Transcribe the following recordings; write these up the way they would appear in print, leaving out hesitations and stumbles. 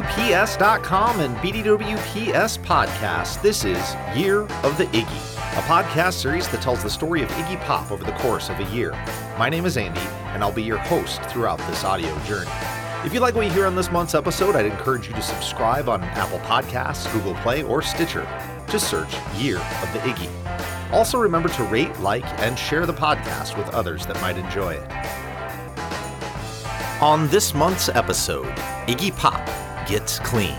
BDWPS.com and BDWPS Podcast. This is Year of the Iggy, a podcast series that tells the story of Iggy Pop over the course of a year. My name is Andy, and I'll be your host throughout this audio journey. If you like what you hear on this month's episode, I'd encourage you to subscribe on Apple Podcasts, Google Play, or Stitcher. Just search Year of the Iggy. Also remember to rate, like, and share the podcast with others that might enjoy it. On this month's episode, Iggy Pop gets clean.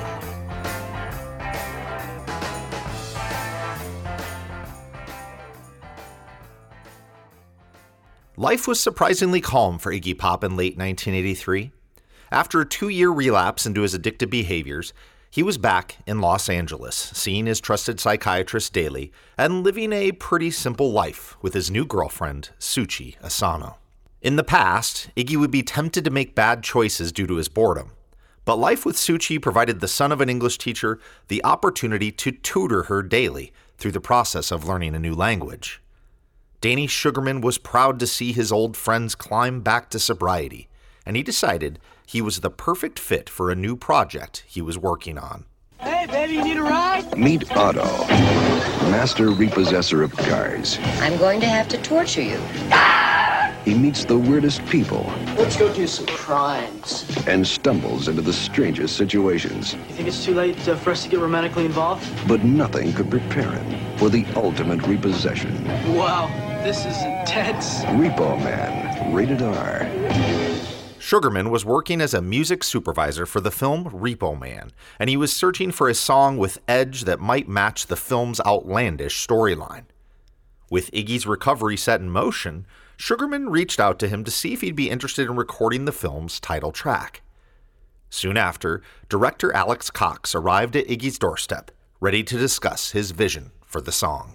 Life was surprisingly calm for Iggy Pop in late 1983. After a 2-year relapse into his addictive behaviors, he was back in Los Angeles, seeing his trusted psychiatrist daily and living a pretty simple life with his new girlfriend, Suchi Asano. In the past, Iggy would be tempted to make bad choices due to his boredom, but life with Suchi provided the son of an English teacher the opportunity to tutor her daily through the process of learning a new language. Danny Sugarman was proud to see his old friends climb back to sobriety, and he decided he was the perfect fit for a new project he was working on. Hey, baby, you need a ride? Meet Otto, master repossessor of cars. I'm going to have to torture you. He meets the weirdest people Let's go do some crimes. and stumbles into the strangest situations. You think it's too late for us to get romantically involved? But nothing could prepare him for the ultimate repossession. Wow, this is intense. Repo Man, rated R. Sugarman was working as a music supervisor for the film Repo Man, and he was searching for a song with edge that might match the film's outlandish storyline. With Iggy's recovery set in motion, Sugarman reached out to him to see if he'd be interested in recording the film's title track. Soon after, director Alex Cox arrived at Iggy's doorstep, ready to discuss his vision for the song.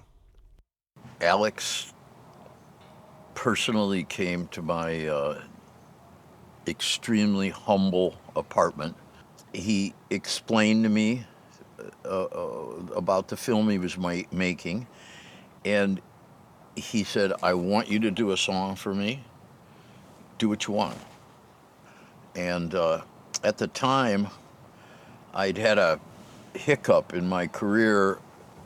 Alex personally came to my extremely humble apartment. He explained to me about the film he was making, and he said, I want you to do a song for me. Do what you want. And at the time, I'd had a hiccup in my career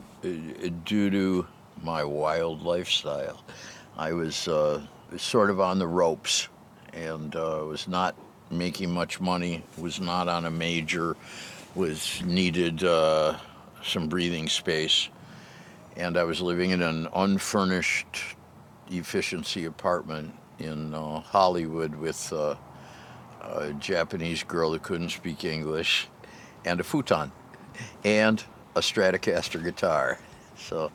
due to my wild lifestyle. I was sort of on the ropes and was not making much money, was not on a major, needed some breathing space. And I was living in an unfurnished efficiency apartment in Hollywood with a Japanese girl that couldn't speak English and a futon and a Stratocaster guitar. So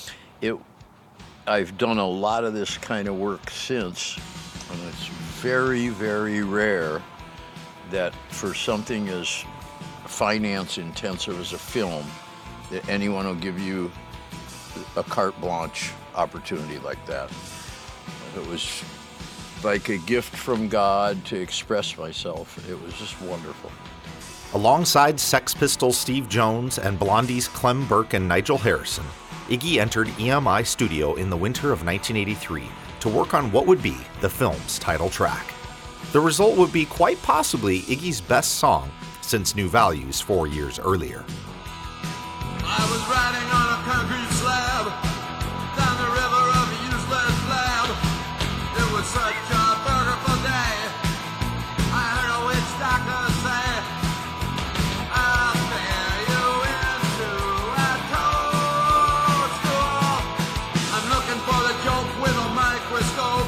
I've done a lot of this kind of work since, and it's very, very rare that for something as finance intensive as a film that anyone will give you a carte blanche opportunity like that. It was like a gift from God to express myself. It was just wonderful. Alongside Sex Pistols' Steve Jones and Blondie's Clem Burke and Nigel Harrison, Iggy entered EMI Studio in the winter of 1983 to work on what would be the film's title track. The result would be quite possibly Iggy's best song since New Values 4 years earlier. I was riding on a concrete slab down the river of a useless lab. It was such a beautiful day. I heard a witch doctor say, I'll bear you into a toadstool. I'm looking for the joke with a microscope.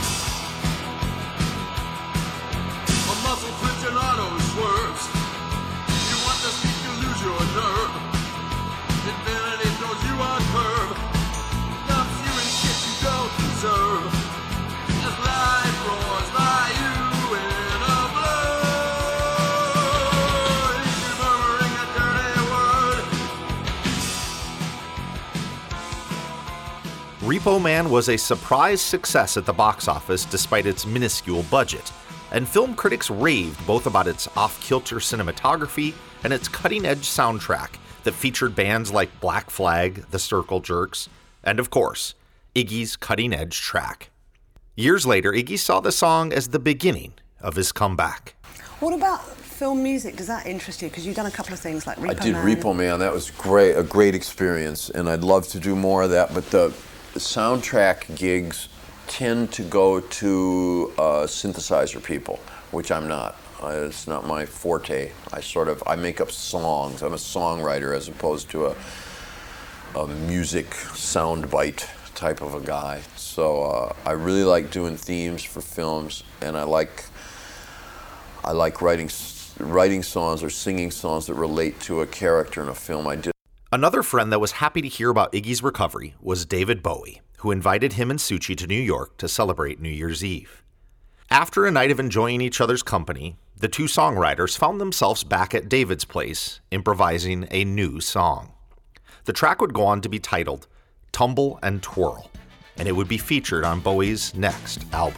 A muscle twitching auto swerves. You want to speak, you lose your nerve. Infinity throws you a curve, dumps you in shit you don't deserve. As life roars by you in a blur, you murmuring a dirty word. Repo Man was a surprise success at the box office despite its minuscule budget, and film critics raved both about its off-kilter cinematography and its cutting-edge soundtrack that featured bands like Black Flag, The Circle Jerks, and of course, Iggy's cutting-edge track. Years later, Iggy saw the song as the beginning of his comeback. What about film music, does that interest you? Because you've done a couple of things like Repo Man. I did Repo Man. That was great, a great experience, and I'd love to do more of that. But the soundtrack gigs tend to go to synthesizer people, which I'm not. It's not my forte. I make up songs. I'm a songwriter as opposed to a music soundbite type of a guy. So I really like doing themes for films, and I like writing songs or singing songs that relate to a character in a film. I did. Another friend that was happy to hear about Iggy's recovery was David Bowie, who invited him and Suchi to New York to celebrate New Year's Eve. After a night of enjoying each other's company, the two songwriters found themselves back at David's place, improvising a new song. The track would go on to be titled Tumble and Twirl, and it would be featured on Bowie's next album.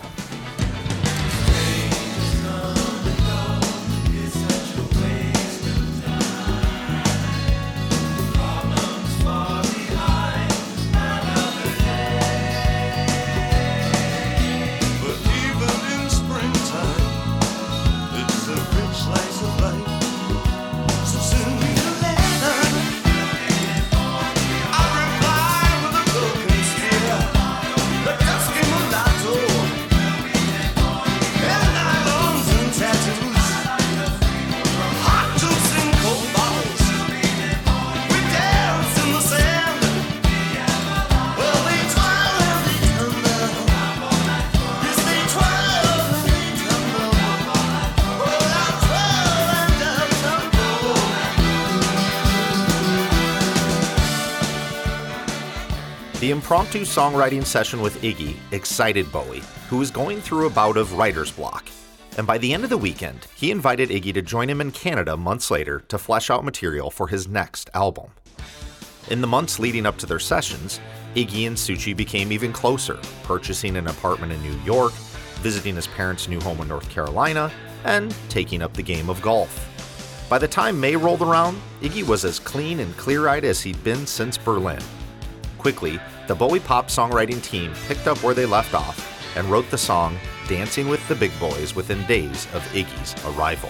The impromptu songwriting session with Iggy excited Bowie, who was going through a bout of writer's block. And by the end of the weekend, he invited Iggy to join him in Canada months later to flesh out material for his next album. In the months leading up to their sessions, Iggy and Suchi became even closer, purchasing an apartment in New York, visiting his parents' new home in North Carolina, and taking up the game of golf. By the time May rolled around, Iggy was as clean and clear-eyed as he'd been since Berlin. Quickly, the Bowie pop songwriting team picked up where they left off and wrote the song Dancing with the Big Boys within days of Iggy's arrival.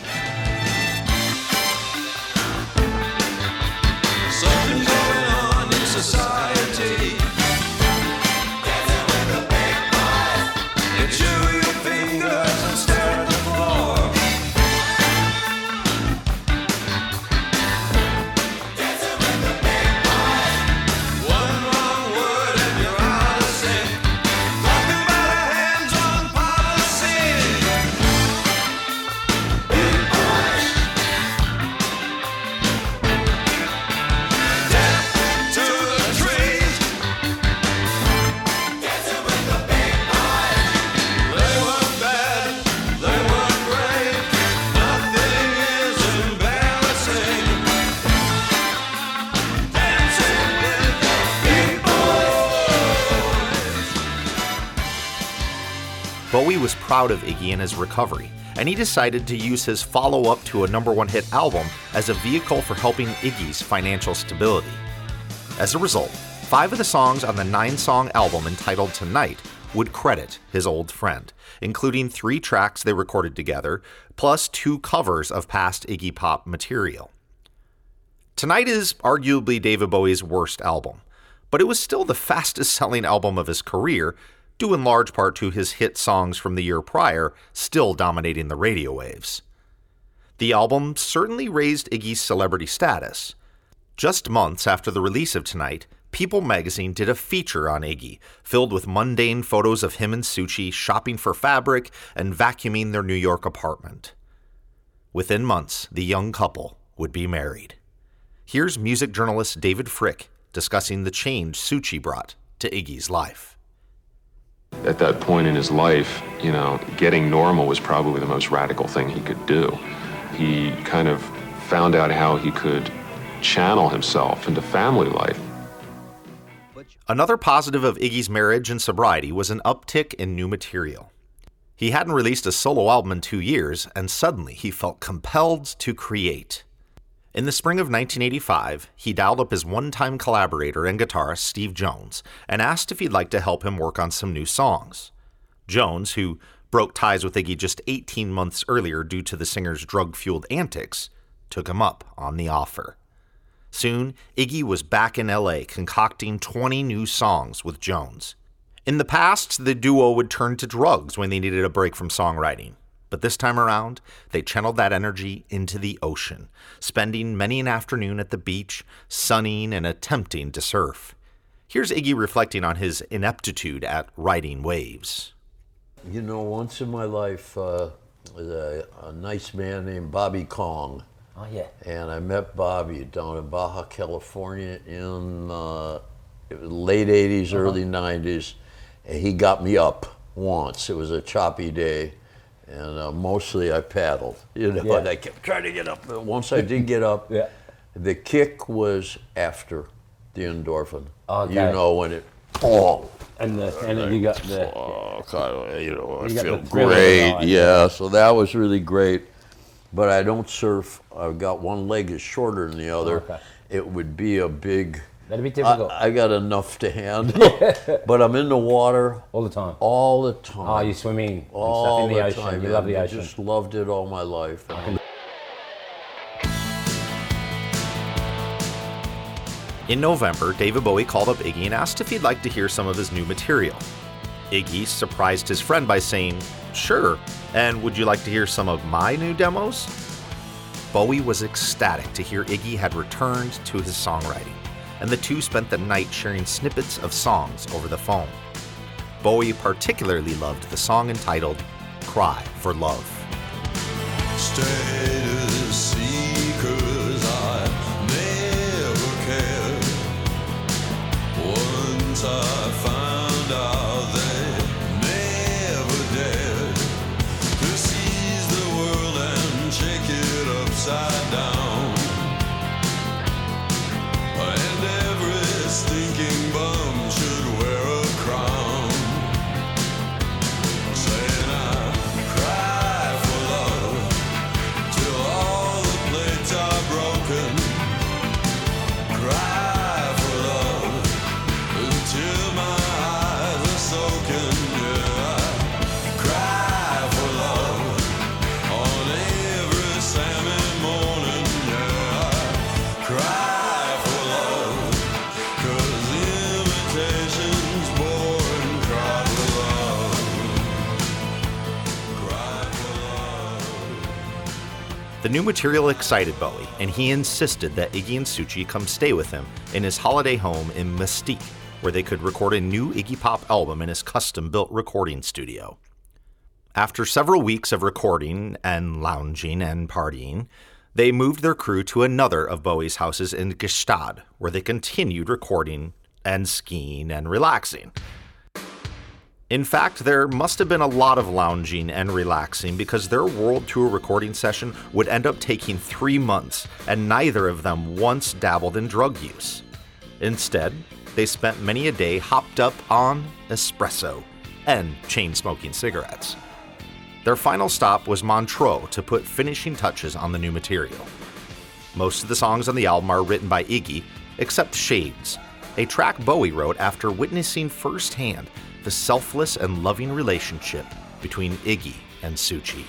Something going on in society. Dancing with the big boys. You chew your fingers and stare at the floor. Dancing with the big boys. One wrong word and you're out of sync. Nothing but a hands-on policy. Big boys. Death to the trees. Dancing with the big boys. They weren't bad, they weren't great. Nothing is embarrassing. Dancing with the big boys. Bowie was proud of Iggy and his recovery, and he decided to use his follow-up to a #1 hit album as a vehicle for helping Iggy's financial stability. As a result, 5 of the songs on the 9-song album entitled Tonight would credit his old friend, including 3 tracks they recorded together, plus 2 covers of past Iggy Pop material. Tonight is arguably David Bowie's worst album, but it was still the fastest-selling album of his career, due in large part to his hit songs from the year prior still dominating the radio waves. The album certainly raised Iggy's celebrity status. Just months after the release of Tonight, People magazine did a feature on Iggy, filled with mundane photos of him and Suchi shopping for fabric and vacuuming their New York apartment. Within months, the young couple would be married. Here's music journalist David Frick discussing the change Suchi brought to Iggy's life. At that point in his life, getting normal was probably the most radical thing he could do. He kind of found out how he could channel himself into family life. Another positive of Iggy's marriage and sobriety was an uptick in new material. He hadn't released a solo album in 2 years, and suddenly he felt compelled to create. In the spring of 1985, he dialed up his one-time collaborator and guitarist Steve Jones and asked if he'd like to help him work on some new songs. Jones, who broke ties with Iggy just 18 months earlier due to the singer's drug-fueled antics, took him up on the offer. Soon, Iggy was back in LA concocting 20 new songs with Jones. In the past, the duo would turn to drugs when they needed a break from songwriting. But this time around, they channeled that energy into the ocean, spending many an afternoon at the beach, sunning and attempting to surf. Here's Iggy reflecting on his ineptitude at riding waves. You know, once in my life, was a nice man named Bobby Kong. Oh, yeah. And I met Bobby down in Baja California in late 80s, early 90s. And he got me up once. It was a choppy day. And mostly I paddled, you know, and I kept trying to get up. But once I did get up, the kick was after the endorphin. Okay. You know, when it, oh. And then you got the, you know, I you got feel the thrill of it great. all, Yeah, so that was really great. But I don't surf. I've got one leg is shorter than the other. Okay. It would be a big. That'd be difficult. I got enough to handle, but I'm in the water all the time. All the time. Oh, you're swimming all and stuff in the the ocean. time. You man. love the I ocean. just loved it all my life. In November, David Bowie called up Iggy and asked if he'd like to hear some of his new material. Iggy surprised his friend by saying, "Sure, and would you like to hear some of my new demos?" Bowie was ecstatic to hear Iggy had returned to his songwriting, and the two spent the night sharing snippets of songs over the phone. Bowie particularly loved the song entitled Cry for Love. Status seekers, I never cared. Once I found out they never dared to seize the world and shake it upside down. And every stinking bum should wear a crown. Saying I cry for love till all the plates are broken. Cry for love until my eyes are soaking. Yeah, cry for love on every Saturday morning. Yeah, cry for love 'cause invitations boring. Cry for love. Cry for love. The new material excited Bowie, and he insisted that Iggy and Suchi come stay with him in his holiday home in Mystique, where they could record a new Iggy Pop album in his custom-built recording studio. After several weeks of recording and lounging and partying, they moved their crew to another of Bowie's houses in Gstaad, where they continued recording and skiing and relaxing. In fact, there must have been a lot of lounging and relaxing because their world tour recording session would end up taking 3 months, and neither of them once dabbled in drug use. Instead, they spent many a day hopped up on espresso and chain-smoking cigarettes. Their final stop was Montreux to put finishing touches on the new material. Most of the songs on the album are written by Iggy, except Shades, a track Bowie wrote after witnessing firsthand the selfless and loving relationship between Iggy and Suchi.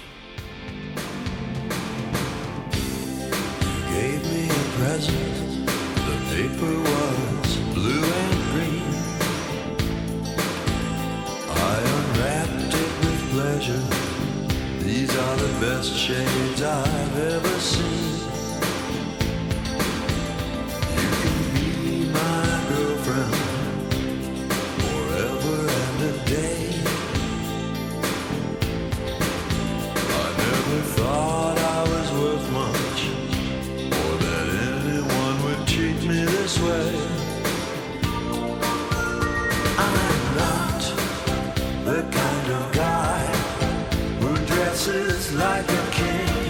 Gave me a present, the paper was blue and green. I unwrapped it with pleasure, these are the best shades I've ever seen. You can be my girlfriend forever and a day. I never thought I was worth much, or that anyone would treat me this way. I'm not the kind of guy who dresses like a king,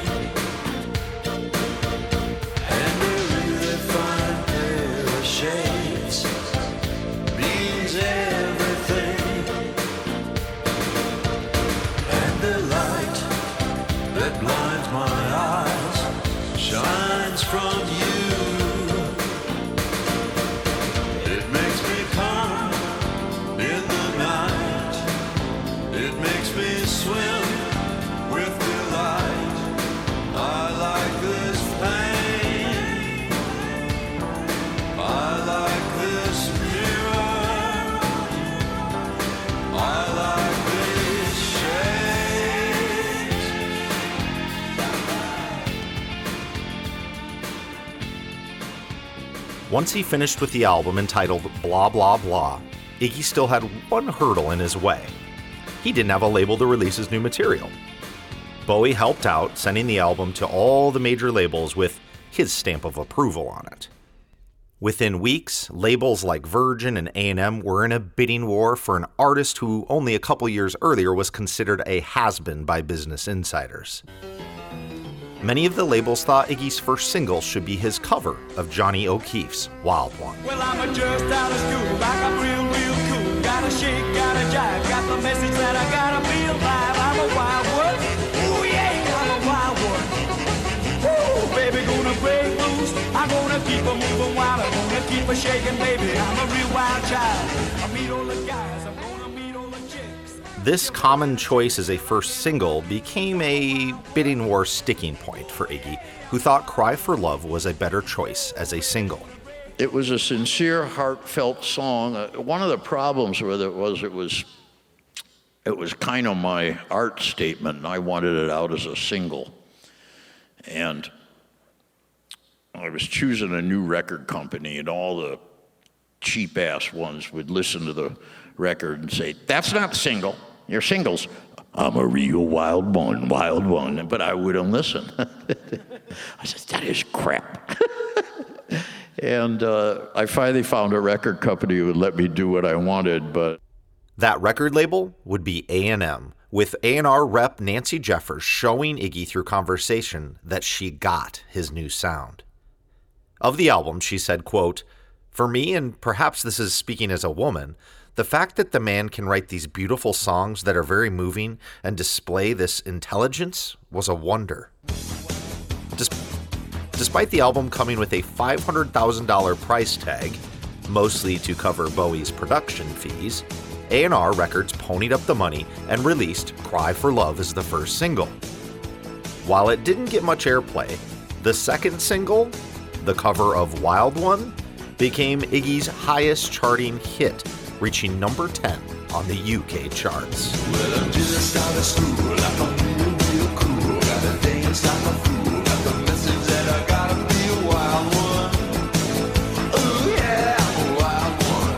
and a really fine pair of shades means everything. And the light that blinds my eyes shines from you. It makes me calm in the night. It makes me swim Once he finished with the album entitled Blah Blah Blah, Iggy still had one hurdle in his way. He didn't have a label to release his new material. Bowie helped out, sending the album to all the major labels with his stamp of approval on it. Within weeks, labels like Virgin and A&M were in a bidding war for an artist who only a couple years earlier was considered a has-been by Business Insiders. Many of the labels thought Iggy's first single should be his cover of Johnny O'Keefe's Wild One. Well, I'm just out of school, like I'm real cool. Gotta shake, gotta jive, got the message that I gotta be alive. I'm a wild one, ooh yeah, I'm a wild one. Ooh, baby, gonna break loose. I'm gonna keep her moving wild, I'm gonna keep her shaking, baby. I'm a real wild child. I meet all the guys, I'm gonna meet all the chicks. This common choice as a first single became a bidding war sticking point for Iggy, who thought Cry for Love was a better choice as a single. It was a sincere, heartfelt song. One of the problems with it was kind of my art statement, and I wanted it out as a single. And I was choosing a new record company, and all the cheap-ass ones would listen to the record and say, "That's not single. Your singles." "I'm a real wild one. But I wouldn't listen. I said, "That is crap." And I finally found a record company who would let me do what I wanted, but... That record label would be A&M, with A&R rep Nancy Jeffers showing Iggy through conversation that she got his new sound. Of the album, she said, quote, "For me, and perhaps this is speaking as a woman, the fact that the man can write these beautiful songs that are very moving and display this intelligence was a wonder." Despite the album coming with a $500,000 price tag, mostly to cover Bowie's production fees, A&R Records ponied up the money and released Cry for Love as the first single. While it didn't get much airplay, the second single, the cover of Wild One, became Iggy's highest charting hit, reaching number 10 on the UK charts. Well, I'm just out of school, like I'm real cool. Gotta dance like a fool, got the message that I gotta be a wild one. Oh yeah, I'm a wild one.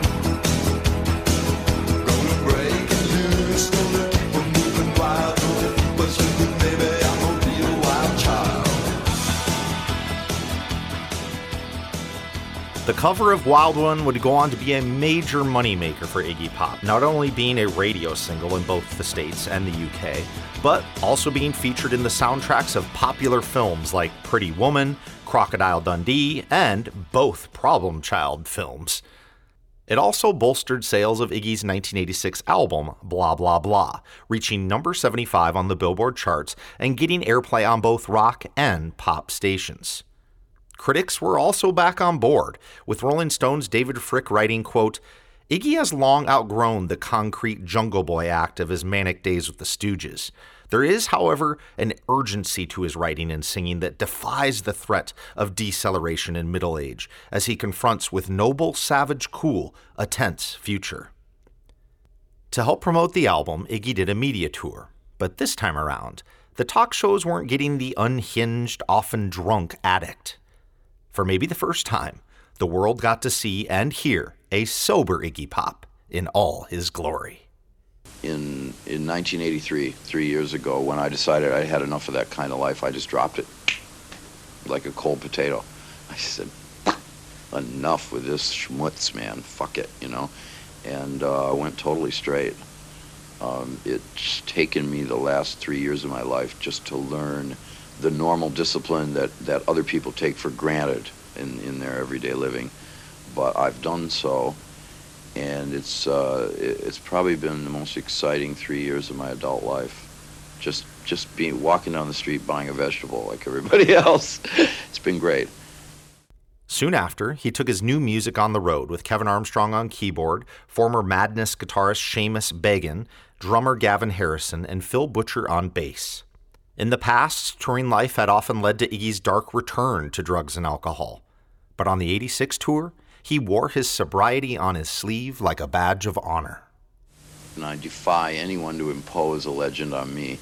Gonna break and loose, gonna keep on moving wild, gonna keep us moving, baby, I'm a real wild child. The cover of Wild One would go on to be a major moneymaker for Iggy Pop, not only being a radio single in both the States and the UK, but also being featured in the soundtracks of popular films like Pretty Woman, Crocodile Dundee, and both Problem Child films. It also bolstered sales of Iggy's 1986 album, Blah Blah Blah, reaching number 75 on the Billboard charts and getting airplay on both rock and pop stations. Critics were also back on board, with Rolling Stone's David Fricke writing, quote, "Iggy has long outgrown the concrete Jungle Boy act of his manic days with the Stooges. There is, however, an urgency to his writing and singing that defies the threat of deceleration in middle age, as he confronts with noble, savage cool a tense future." To help promote the album, Iggy did a media tour, but this time around, the talk shows weren't getting the unhinged, often drunk addict. For maybe the first time, the world got to see and hear a sober Iggy Pop in all his glory. In 1983, 3 years ago, when I decided I had enough of that kind of life, I just dropped it like a cold potato. I said, enough with this schmutz, man. Fuck it, you know? And I went totally straight. It's taken me the last 3 years of my life just to learn the normal discipline that other people take for granted in their everyday living. But I've done so, and it's probably been the most exciting 3 years of my adult life. Just walking down the street buying a vegetable like everybody else. It's been great. Soon after, he took his new music on the road with Kevin Armstrong on keyboard, former Madness guitarist Seamus Began, drummer Gavin Harrison, and Phil Butcher on bass. In the past, touring life had often led to Iggy's dark return to drugs and alcohol. But on the '86 tour, he wore his sobriety on his sleeve like a badge of honor. And I defy anyone to impose a legend on me.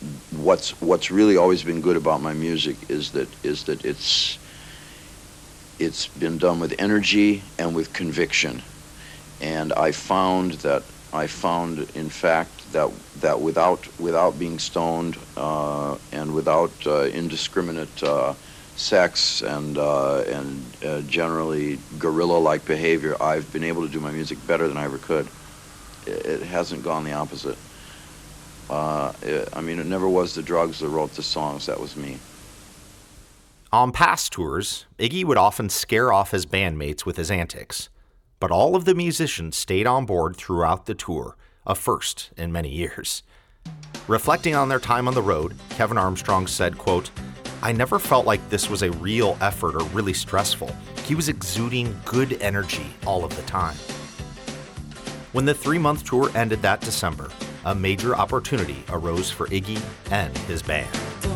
What's really always been good about my music is that it's been done with energy and with conviction. And I found, in fact, that without being stoned and without indiscriminate sex and generally guerrilla-like behavior, I've been able to do my music better than I ever could. It hasn't gone the opposite. It never was the drugs that wrote the songs. That was me. On past tours, Iggy would often scare off his bandmates with his antics, but all of the musicians stayed on board throughout the tour, a first in many years. Reflecting on their time on the road, Kevin Armstrong said, quote, "I never felt like this was a real effort or really stressful. He was exuding good energy all of the time." When the 3-month tour ended that December, a major opportunity arose for Iggy and his band.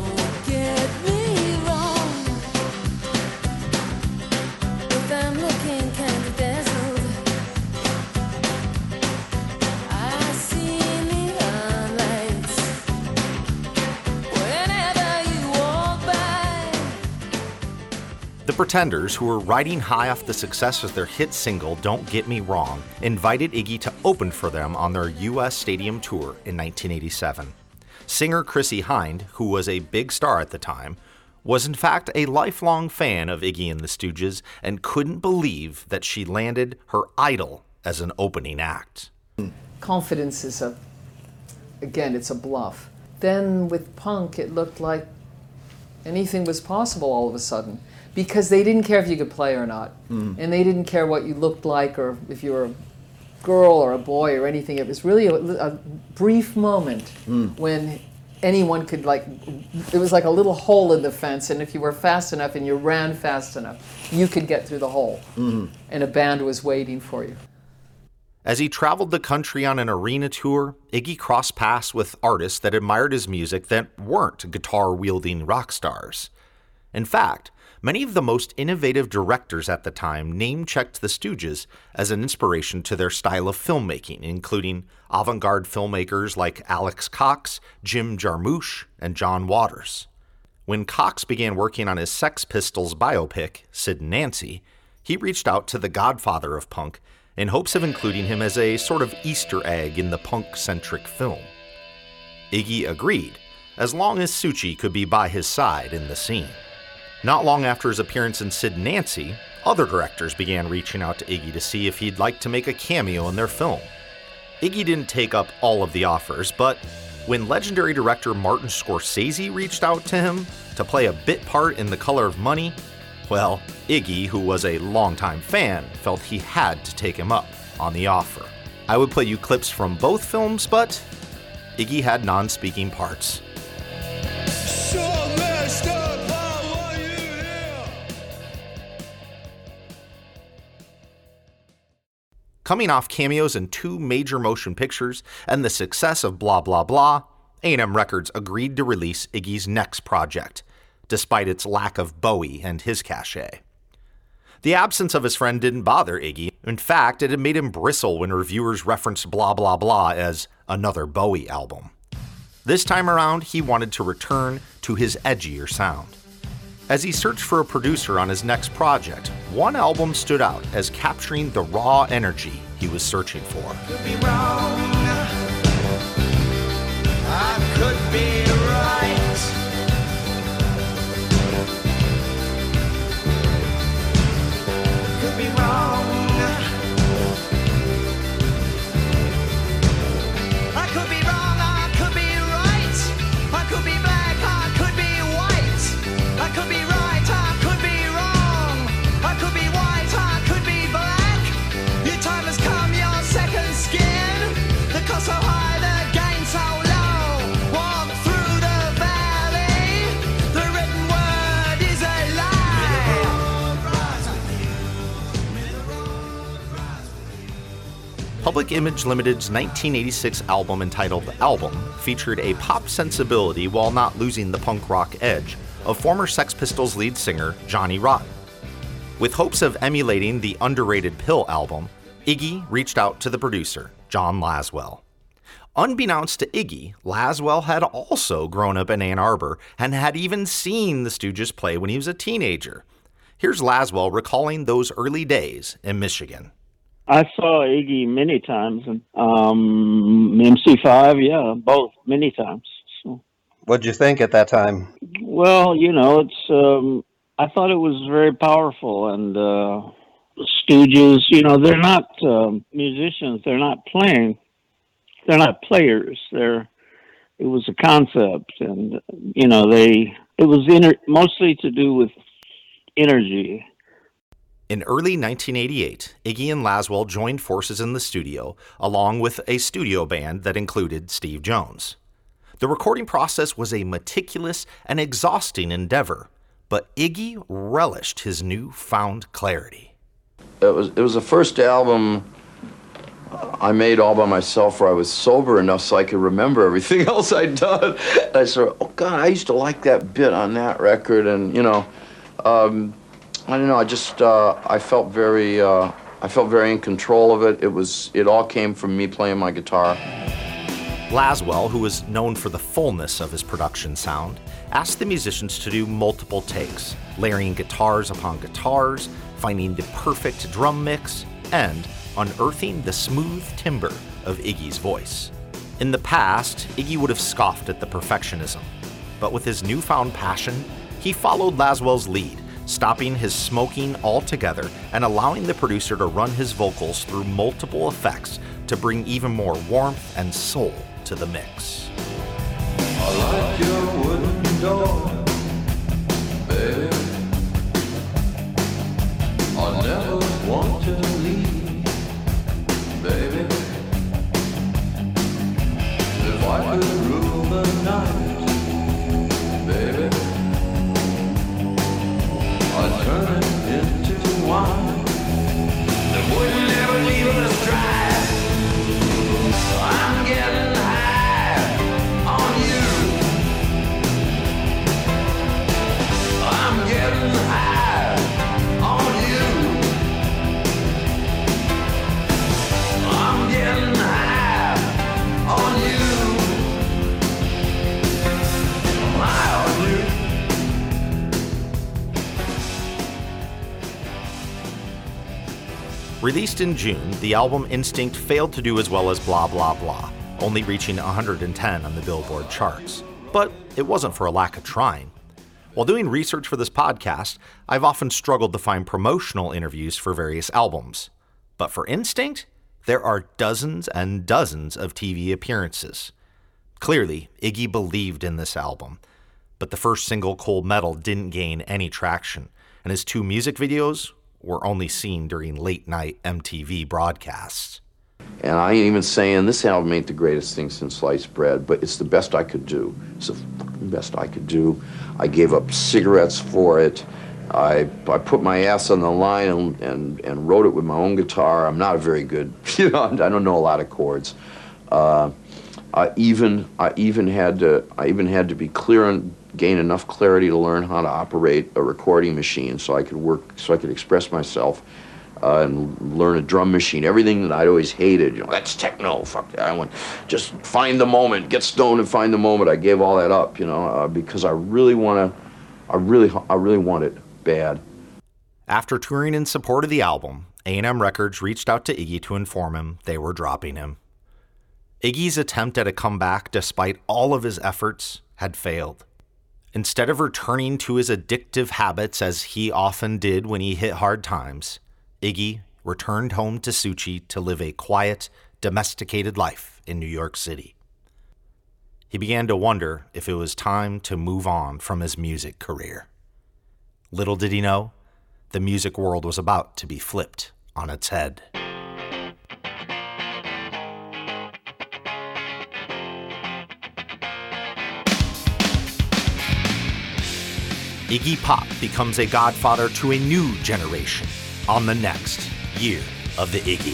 The Pretenders, who were riding high off the success of their hit single Don't Get Me Wrong, invited Iggy to open for them on their U.S. stadium tour in 1987. Singer Chrissie Hynde, who was a big star at the time, was in fact a lifelong fan of Iggy and the Stooges and couldn't believe that she landed her idol as an opening act. Confidence is it's a bluff. Then with punk, it looked like anything was possible all of a sudden, because they didn't care if you could play or not. And they didn't care what you looked like or if you were a girl or a boy or anything. It was really a brief moment when anyone could, it was like a little hole in the fence, and if you were fast enough and you ran fast enough, you could get through the hole. And a band was waiting for you. As he traveled the country on an arena tour, Iggy crossed paths with artists that admired his music that weren't guitar-wielding rock stars. In fact, many of the most innovative directors at the time name-checked the Stooges as an inspiration to their style of filmmaking, including avant-garde filmmakers like Alex Cox, Jim Jarmusch, and John Waters. When Cox began working on his Sex Pistols biopic, Sid and Nancy, he reached out to the godfather of punk in hopes of including him as a sort of Easter egg in the punk-centric film. Iggy agreed, as long as Suchi could be by his side in the scene. Not long after his appearance in Sid and Nancy, other directors began reaching out to Iggy to see if he'd like to make a cameo in their film. Iggy didn't take up all of the offers, but when legendary director Martin Scorsese reached out to him to play a bit part in The Color of Money, well, Iggy, who was a longtime fan, felt he had to take him up on the offer. I would play you clips from both films, but Iggy had non-speaking parts. Coming off cameos in 2 major motion pictures and the success of Blah Blah Blah, A&M Records agreed to release Iggy's next project, despite its lack of Bowie and his cachet. The absence of his friend didn't bother Iggy. In fact, it had made him bristle when reviewers referenced Blah Blah Blah as another Bowie album. This time around, he wanted to return to his edgier sound. As he searched for a producer on his next project, one album stood out as capturing the raw energy he was searching for. Could be wrong. I could be right. Could be wrong. I could be wrong. I could be right. I could be black. I could be white. I could be right. I could be wrong. I could be white. I could be black. Your time has come. Your second skin. The cost so high. The gain so low. Walk through the valley. The written word is a lie. Public Image Limited's 1986 album entitled Album featured a pop sensibility while not losing the punk rock edge of former Sex Pistols lead singer Johnny Rotten. With hopes of emulating the underrated Pill album, Iggy reached out to the producer, John Laswell. Unbeknownst to Iggy, Laswell had also grown up in Ann Arbor and had even seen the Stooges play when he was a teenager. Here's Laswell recalling those early days in Michigan. I saw Iggy many times, and MC5, yeah, both, many times. So. What'd you think at that time? Well, it's, I thought it was very powerful, and Stooges, they're not musicians, they're not playing, they're not players, it was a concept, and, it was mostly to do with energy. In early 1988, Iggy and Laswell joined forces in the studio, along with a studio band that included Steve Jones. The recording process was a meticulous and exhausting endeavor, but Iggy relished his newfound clarity. It was the first album I made all by myself where I was sober enough so I could remember everything else I'd done. And I sort of, oh God, I used to like that bit on that record, and I don't know. I felt very in control of it. It all came from me playing my guitar. Laswell, who was known for the fullness of his production sound, asked the musicians to do multiple takes, layering guitars upon guitars, finding the perfect drum mix, and unearthing the smooth timbre of Iggy's voice. In the past, Iggy would have scoffed at the perfectionism, but with his newfound passion, he followed Laswell's lead, stopping his smoking altogether and allowing the producer to run his vocals through multiple effects to bring even more warmth and soul to the mix. I like your wooden door, baby. I never want to leave, baby. If I could rule the night, baby, I'd turn it into wine. The wouldn't ever leave us dry. I'm getting high on you. I'm getting high on you. I'm getting high on you. High on you. Released in June, the album Instinct failed to do as well as Blah Blah Blah, only reaching 110 on the Billboard charts. But it wasn't for a lack of trying. While doing research for this podcast, I've often struggled to find promotional interviews for various albums. But for Instinct, there are dozens and dozens of TV appearances. Clearly, Iggy believed in this album, but the first single, Cold Metal, didn't gain any traction, and his 2 music videos were only seen during late-night MTV broadcasts. And I ain't even saying this album ain't the greatest thing since sliced bread, but it's the best I could do. It's the fucking best I could do. I gave up cigarettes for it. I put my ass on the line and wrote it with my own guitar. I'm not a very good, I don't know a lot of chords. I even had to be clear and gain enough clarity to learn how to operate a recording machine so I could express myself, and learn a drum machine. Everything that I'd always hated, that's techno, fuck that. I want just find the moment, get stoned and find the moment. I gave all that up, because I really want it bad. After touring in support of the album, A&M Records reached out to Iggy to inform him they were dropping him. Iggy's attempt at a comeback, despite all of his efforts, had failed. Instead of returning to his addictive habits as he often did when he hit hard times, Iggy returned home to Suchi to live a quiet, domesticated life in New York City. He began to wonder if it was time to move on from his music career. Little did he know, the music world was about to be flipped on its head. Iggy Pop becomes a godfather to a new generation on the next Year of the Iggy.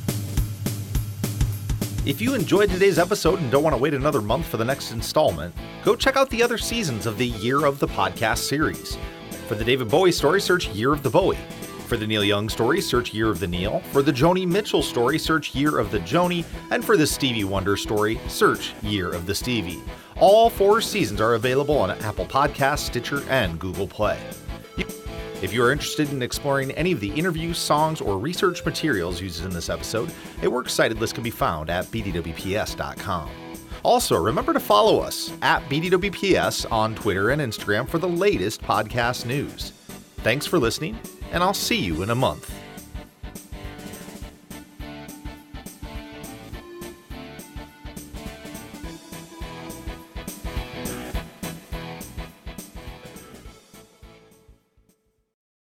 If you enjoyed today's episode and don't want to wait another month for the next installment, go check out the other seasons of the Year of the Podcast series. For the David Bowie story, search Year of the Bowie. For the Neil Young story, search Year of the Neil. For the Joni Mitchell story, search Year of the Joni. And for the Stevie Wonder story, search Year of the Stevie. All 4 seasons are available on Apple Podcasts, Stitcher, and Google Play. If you are interested in exploring any of the interviews, songs, or research materials used in this episode, a works cited list can be found at bdwps.com. Also, remember to follow us at BDWPS on Twitter and Instagram for the latest podcast news. Thanks for listening, and I'll see you in a month.